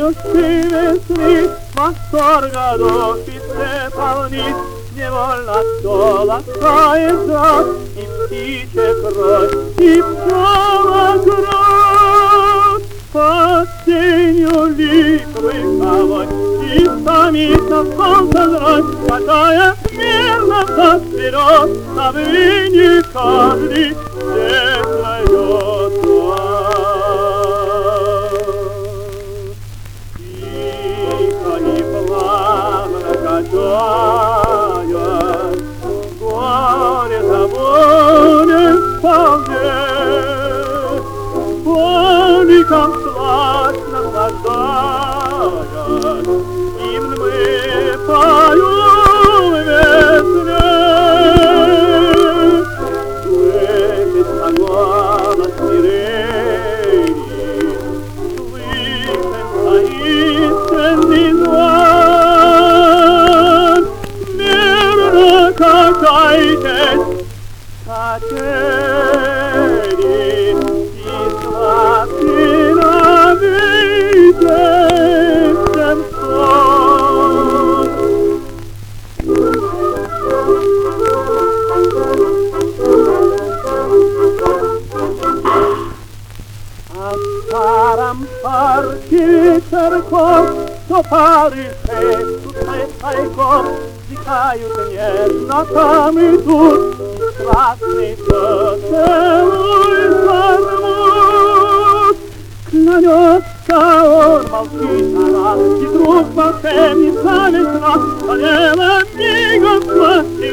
лучшей весны, восторга души все полнит, невольно все ласкается, и птичья кровь, и пчела кровь. Под тенью липовой кровь, и томится солнце дрожь, катая мирно взад вперед, на выне каждый пройдет тихо и плавно качая, горе за болью ползет, воликом сласть наслаждая, гимн мы поем весне. Слышится голос сирени, слышен таинственный звон. Мирно катайтесь, качели, и сладкий навитесь всем сон. А в старом парке церковь, что Париже тут тайком вздыхают нежно там и тут, и страстный поцелуй сорвут. Клянется он, молчит она, и вдруг волшебница весна, полела мигом платье